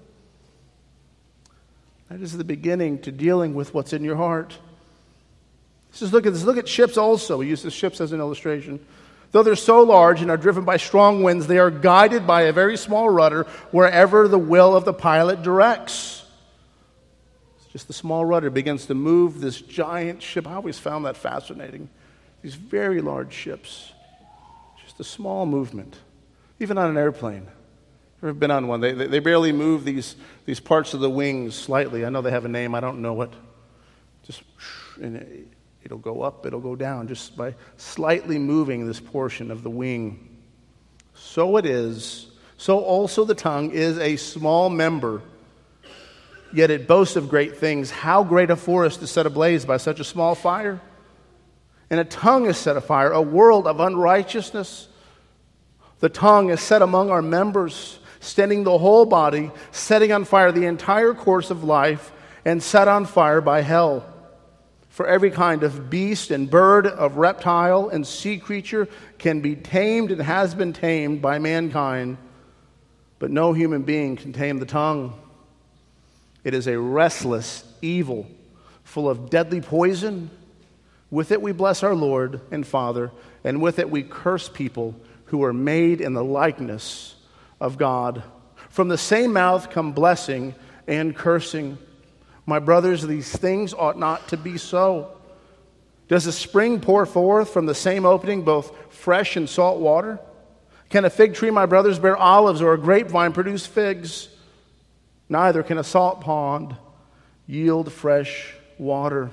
That is the beginning to dealing with what's in your heart. Let's just look at this. Look at ships also. We use the ships as an illustration. Though they're so large and are driven by strong winds, they are guided by a very small rudder wherever the will of the pilot directs. It's just the small rudder begins to move this giant ship. I always found that fascinating. These very large ships. Just a small movement. Even on an airplane. Ever been on one? They, they, they barely move these, these parts of the wings slightly. I know they have a name. I don't know it. Just, and it, it'll go up, it'll go down, just by slightly moving this portion of the wing. So it is. So also the tongue is a small member, yet it boasts of great things. How great a forest is set ablaze by such a small fire? And a tongue is set afire, a world of unrighteousness. The tongue is set among our members, staining the whole body, setting on fire the entire course of life, and set on fire by hell. For every kind of beast and bird, of reptile and sea creature can be tamed and has been tamed by mankind, but no human being can tame the tongue. It is a restless evil, full of deadly poison. With it we bless our Lord and Father, and with it we curse people who are made in the likeness of God. From the same mouth come blessing and cursing. My brothers, these things ought not to be so. Does a spring pour forth from the same opening both fresh and salt water? Can a fig tree, my brothers, bear olives, or a grapevine produce figs? Neither can a salt pond yield fresh water.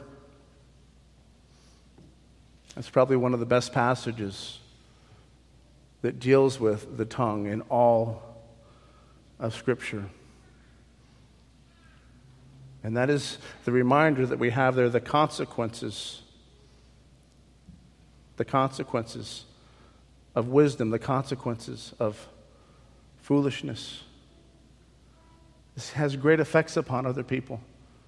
That's probably one of the best passages that deals with the tongue in all of Scripture. And that is the reminder that we have there, the consequences. The consequences of wisdom, the consequences of foolishness. This has great effects upon other people.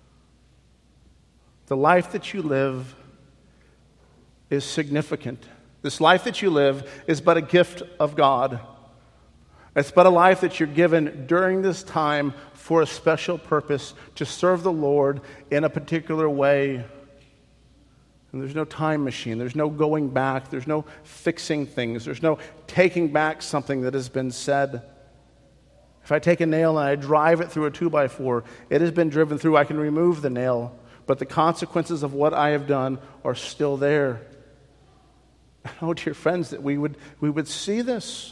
The life that you live is significant. This life that you live is but a gift of God. It's but a life that you're given during this time for a special purpose, to serve the Lord in a particular way. And there's no time machine. There's no going back. There's no fixing things. There's no taking back something that has been said. If I take a nail and I drive it through a two by four, it has been driven through. I can remove the nail, but the consequences of what I have done are still there. Oh, dear friends, that we would we would see this.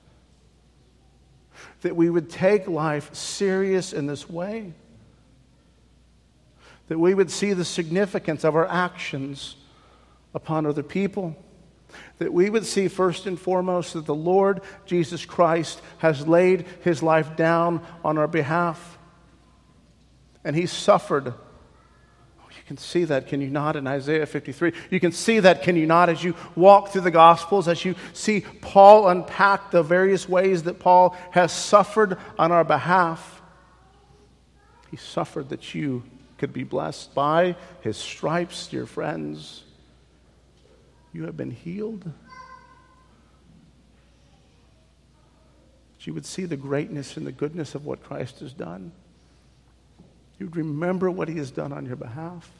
That we would take life serious in this way. That we would see the significance of our actions upon other people. That we would see first and foremost that the Lord Jesus Christ has laid his life down on our behalf. And he suffered. You can see that, can you not, in Isaiah fifty-three? You can see that, can you not, as you walk through the Gospels, as you see Paul unpack the various ways that Paul has suffered on our behalf. He suffered that you could be blessed. By his stripes, dear friends, you have been healed. That you would see the greatness and the goodness of what Christ has done. You would remember what he has done on your behalf.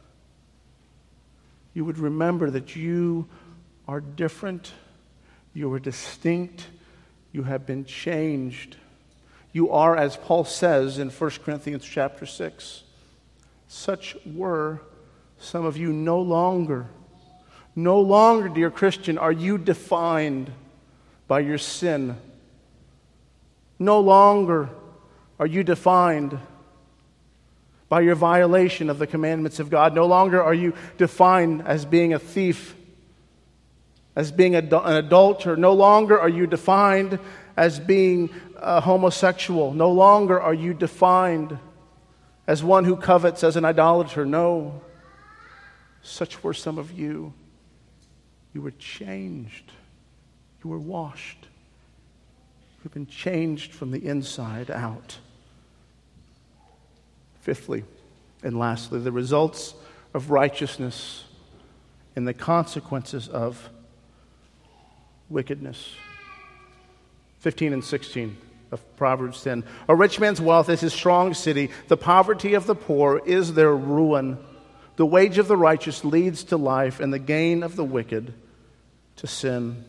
You would remember that you are different. You are distinct. You have been changed. You are, as Paul says in First Corinthians chapter six, such were some of you no longer. No longer, dear Christian, are you defined by your sin. No longer are you defined by your violation of the commandments of God. No longer are you defined as being a thief, as being a, an adulterer. No longer are you defined as being a homosexual. No longer are you defined as one who covets, as an idolater. No. Such were some of you. You were changed. You were washed. You've been changed from the inside out. Fifthly, and lastly, the results of righteousness and the consequences of wickedness. fifteen and sixteen of Proverbs ten. A rich man's wealth is his strong city. The poverty of the poor is their ruin. The wage of the righteous leads to life, and the gain of the wicked to sin.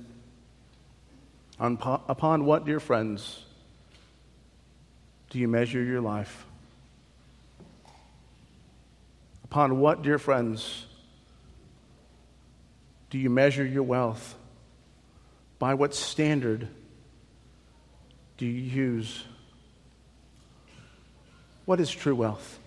Upon what, dear friends, do you measure your life? Upon what, dear friends, do you measure your wealth? By what standard do you use? What is true wealth?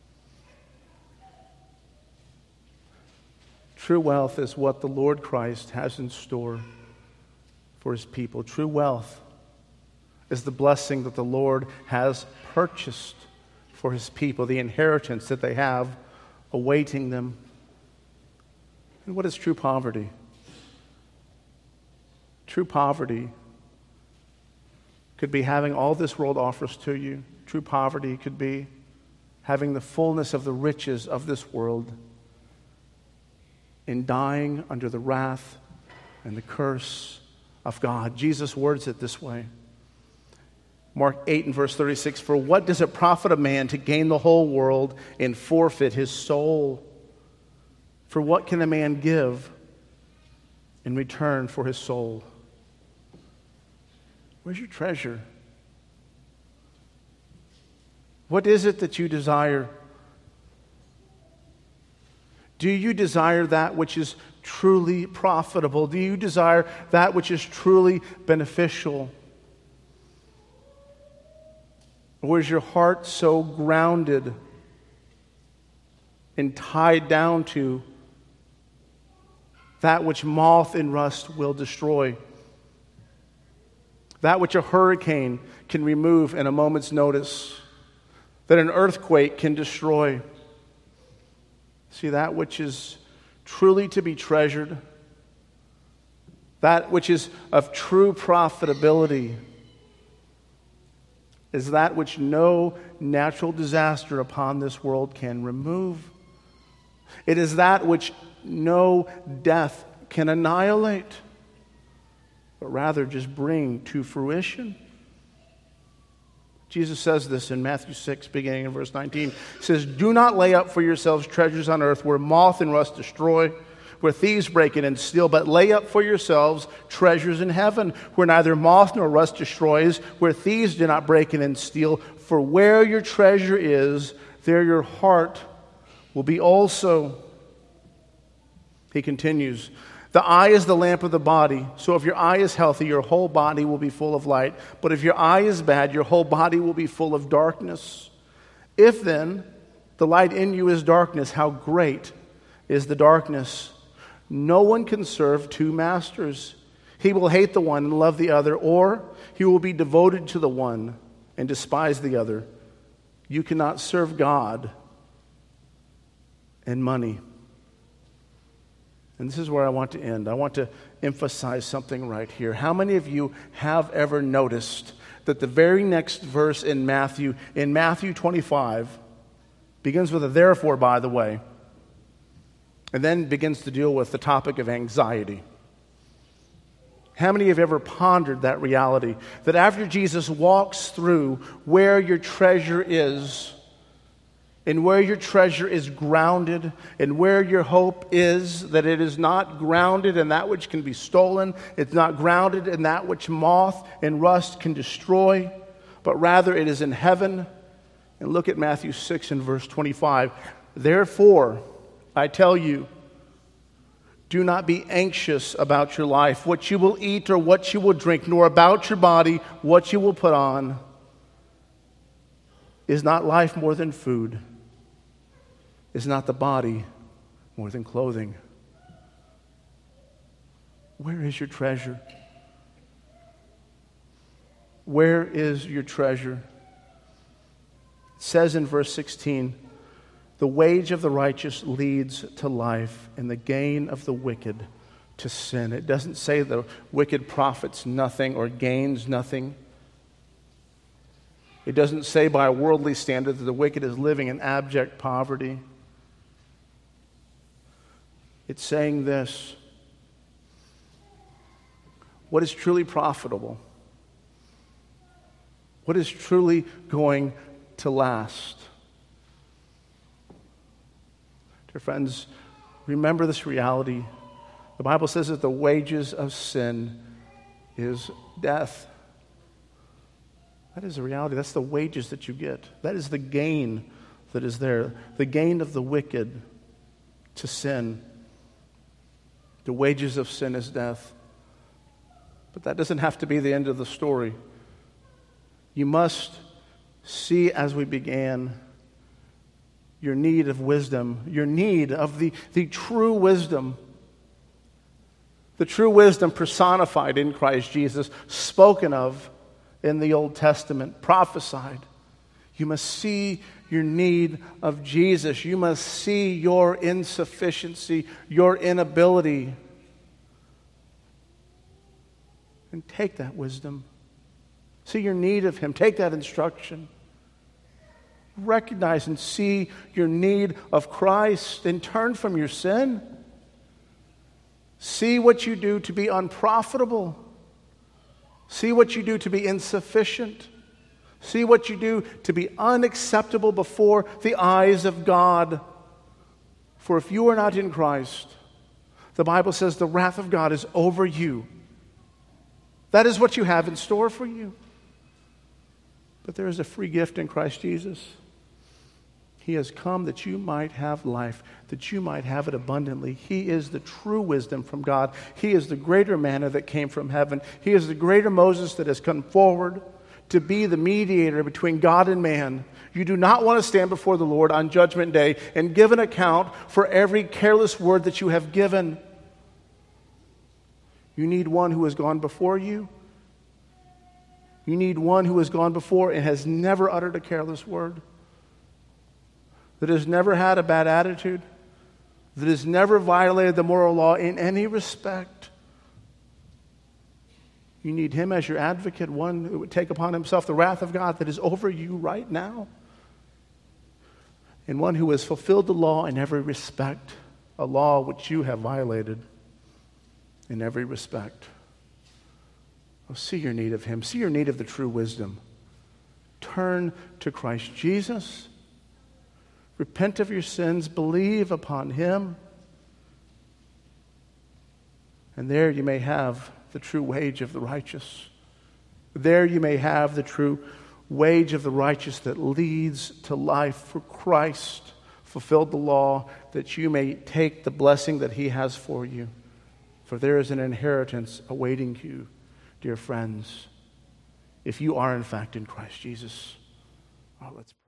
True wealth is what the Lord Christ has in store for his people. True wealth is the blessing that the Lord has purchased for his people, the inheritance that they have awaiting them. And what is true poverty? True poverty could be having all this world offers to you. True poverty could be having the fullness of the riches of this world and dying under the wrath and the curse of God. Jesus words it this way. Mark eight and verse thirty-six, for what does it profit a man to gain the whole world and forfeit his soul? For what can a man give in return for his soul? Where's your treasure? What is it that you desire? Do you desire that which is truly profitable? Do you desire that which is truly beneficial? Or is your heart so grounded and tied down to that which moth and rust will destroy? That which a hurricane can remove in a moment's notice, that an earthquake can destroy. See, that which is truly to be treasured, that which is of true profitability, is that which no natural disaster upon this world can remove. It is that which no death can annihilate, but rather just bring to fruition. Jesus says this in Matthew six, beginning in verse nineteen. He says, do not lay up for yourselves treasures on earth where moth and rust destroy, where thieves break in and steal, but lay up for yourselves treasures in heaven, where neither moth nor rust destroys, where thieves do not break in and steal. For where your treasure is, there your heart will be also. He continues, the eye is the lamp of the body, so if your eye is healthy, your whole body will be full of light. But if your eye is bad, your whole body will be full of darkness. If then the light in you is darkness, how great is the darkness? No one can serve two masters. He will hate the one and love the other, or he will be devoted to the one and despise the other. You cannot serve God and money. And this is where I want to end. I want to emphasize something right here. How many of you have ever noticed that the very next verse in Matthew, in Matthew twenty-five, begins with a therefore, by the way, and then begins to deal with the topic of anxiety? How many have ever pondered that reality? That after Jesus walks through where your treasure is, and where your treasure is grounded, and where your hope is, that it is not grounded in that which can be stolen, it's not grounded in that which moth and rust can destroy, but rather it is in heaven. And look at Matthew six and verse twenty-five. Therefore, I tell you, do not be anxious about your life, what you will eat or what you will drink, nor about your body, what you will put on. Is not life more than food? Is not the body more than clothing? Where is your treasure? Where is your treasure? It says in verse sixteen, The wage of the righteous leads to life, and the gain of the wicked to sin. It doesn't say the wicked profits nothing or gains nothing. It doesn't say by a worldly standard that the wicked is living in abject poverty. It's saying this: what is truly profitable? What is truly going to last? Dear friends, remember this reality. The Bible says that the wages of sin is death. That is a reality. That's the wages that you get. That is the gain that is there. The gain of the wicked to sin. The wages of sin is death. But that doesn't have to be the end of the story. You must see, as we began, your need of wisdom, your need of the, the true wisdom. The true wisdom personified in Christ Jesus, spoken of in the Old Testament, prophesied. You must see your need of Jesus. You must see your insufficiency, your inability. And take that wisdom. See your need of Him. Take that instruction. Recognize and see your need of Christ and turn from your sin. See what you do to be unprofitable. See what you do to be insufficient. See what you do to be unacceptable before the eyes of God. For if you are not in Christ, the Bible says the wrath of God is over you. That is what you have in store for you. But there is a free gift in Christ Jesus. He has come that you might have life, that you might have it abundantly. He is the true wisdom from God. He is the greater manna that came from heaven. He is the greater Moses that has come forward to be the mediator between God and man. You do not want to stand before the Lord on Judgment Day and give an account for every careless word that you have given. You need one who has gone before you. You need one who has gone before and has never uttered a careless word, that has never had a bad attitude, that has never violated the moral law in any respect. You need Him as your advocate, one who would take upon Himself the wrath of God that is over you right now, and one who has fulfilled the law in every respect, a law which you have violated in every respect. Oh, see your need of Him. See your need of the true wisdom. Turn to Christ Jesus. Repent of your sins. Believe upon Him. And there you may have the true wage of the righteous. There you may have the true wage of the righteous that leads to life. For Christ fulfilled the law that you may take the blessing that He has for you. For there is an inheritance awaiting you, dear friends, if you are in fact in Christ Jesus. Oh, let's